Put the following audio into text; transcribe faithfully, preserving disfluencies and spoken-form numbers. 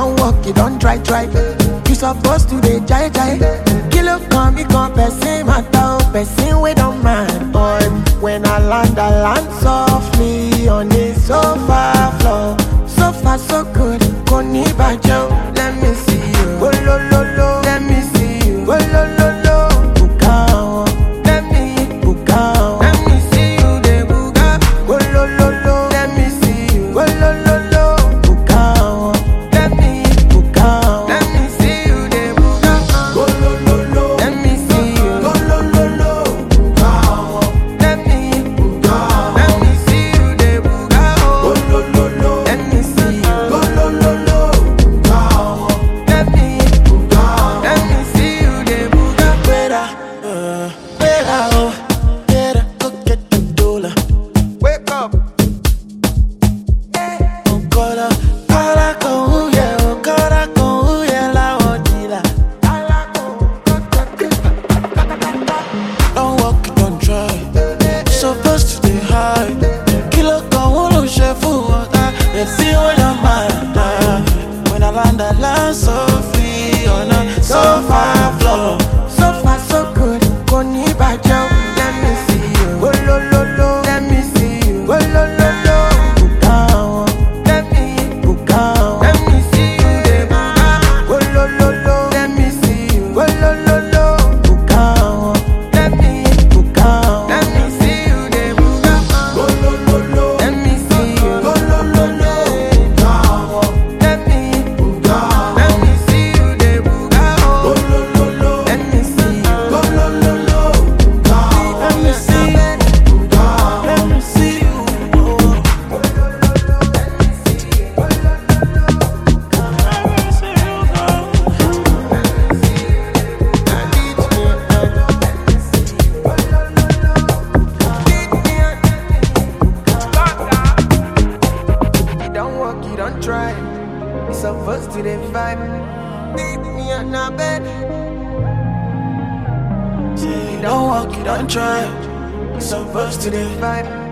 don't walk, you don't try, try. You supposed to be jai jai. Kilo come, me come, person matter, person we don't mind. But when I land, I land softly on the sofa floor. So far, so good, koni bajo. Let me see you, go lo lo lo. Let me see you, go lo lo lo. Bukao, let me bukao. Let me see you, de buka, go lo lo lo. Let me see you, go lo lo lo. Bukao, let me bukao. Let me see you, de buka, go lo lo lo. Let me see you, go lo lo lo. Bukao, let me bukao. Let me see you, de buka, go lo lo lo. Let me see you, go lo lo lo. Bukao, let me bukao. Let me see you, de buka. Better, uh, better, oh, better go get the dollar. Wake up. Okora, para con huye, okora con huye la odila. Don't walk it, don't try. Supposed to stay high. Kilo con uno chef water. Let's see what I'm at. When I land, I land so free on a sofa floor. So far, so good. Koni bajo. Let me see you. Go lo lo lo. Let me see you. Go lo lo lo. Bukao. Let me bukao. Let me see you. De buka. Go lo lo lo. Let me see you. Go lo lo lo. Bukao. Let me bukao. Let me see you. De buka. Go lo lo lo. Let me see you. Go lo lo lo. Bukao. Let me bukao. Let me see you. De buka. Go lo lo lo. Let me see you. Go lo lo lo. Bukao. Let me see you. Bukao. Let me see you. You don't walk, you don't try. You supposed to the vibe. Leave me on my bed. You don't walk, you don't try. You supposed to the vibe.